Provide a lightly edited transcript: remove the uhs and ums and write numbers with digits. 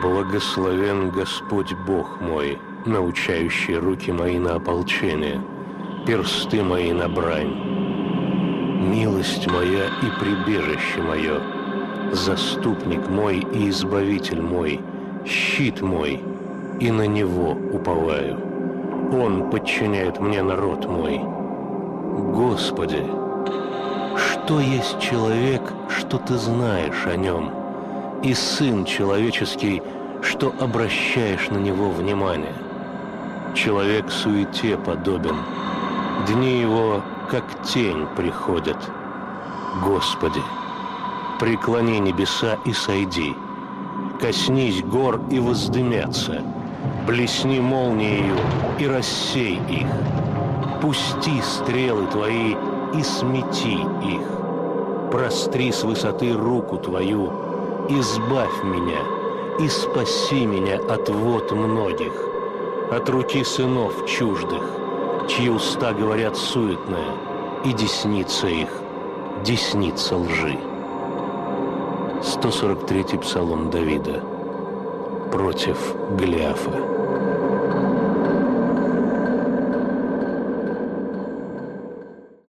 Благословен Господь Бог мой, научающий руки мои на ополчение, персты мои на брань. Милость моя и прибежище мое, заступник мой и избавитель мой, щит мой, и на него уповаю. Он подчиняет мне народ мой. Господи, что есть человек, что Ты знаешь о нем, и сын человеческий, что обращаешь на него внимание? Человек суете подобен, дни его, как тень, приходят. Господи, преклони небеса и сойди, коснись гор и воздымятся, блесни молниею и рассей их, пусти стрелы Твои и смети их, простри с высоты руку Твою, избавь меня и спаси меня от вод многих, от руки сынов чуждых, чьи уста говорят суетное, и десница их, десница лжи. 143-й псалом Давида против Голиафа.